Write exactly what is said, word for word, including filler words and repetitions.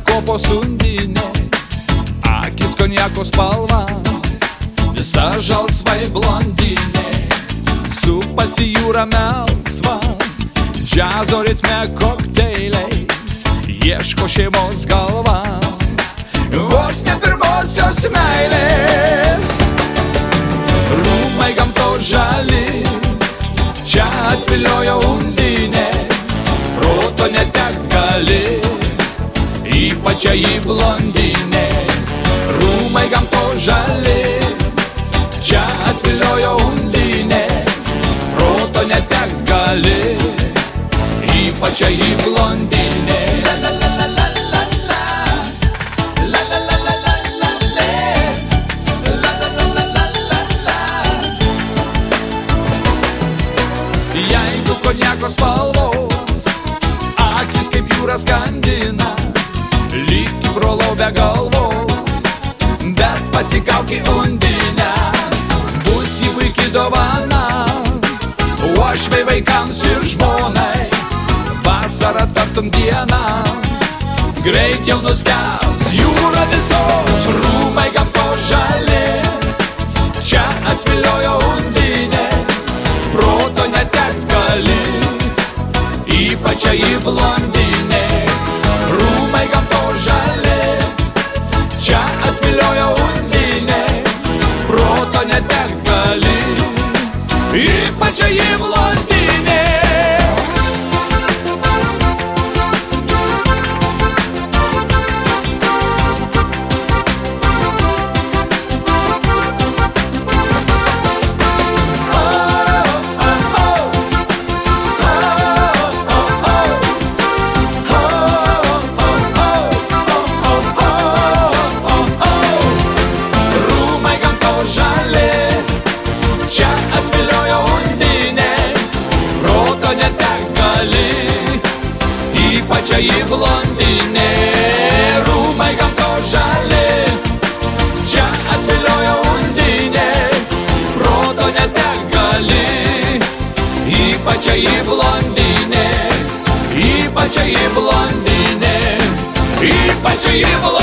kopos undinė, akis konjako spalva, visa žalsvai blondinė, supasi jūra melsva, džiazo ritme kokteiliais, ieško šeimos galva, vos ne pirmosios meilės. Rūmai gamtos žali, čia atviliojo undinė, proto netek gali, ypač į blondinė. Rūmai gamtos žali, čia atviliojo undinė, proto netek gali, ypač į blondinė. Jeigu konjako spalvos, akis kaip jūra skandina, lyg brolo be galvos, bet pasikauk į undinę, bus į puiki dovana, uošvei vaikams ir žmonai, vasara tartum diena, greit jau nuskęs jūra visos. Rūmai gamtos žali, čia atviliojo undinė, proto netek gali, ypač į blondinė. Rūmai gamtos žali, čia atviliojo undinė, proto netek gali, ypač į blondinė. Ypač į blondinė. Rūmai gamtos žali, čia atviliojo undinė, proto netek gali, ypač į blondinė, ypač į blondinė, ypač į blondinė.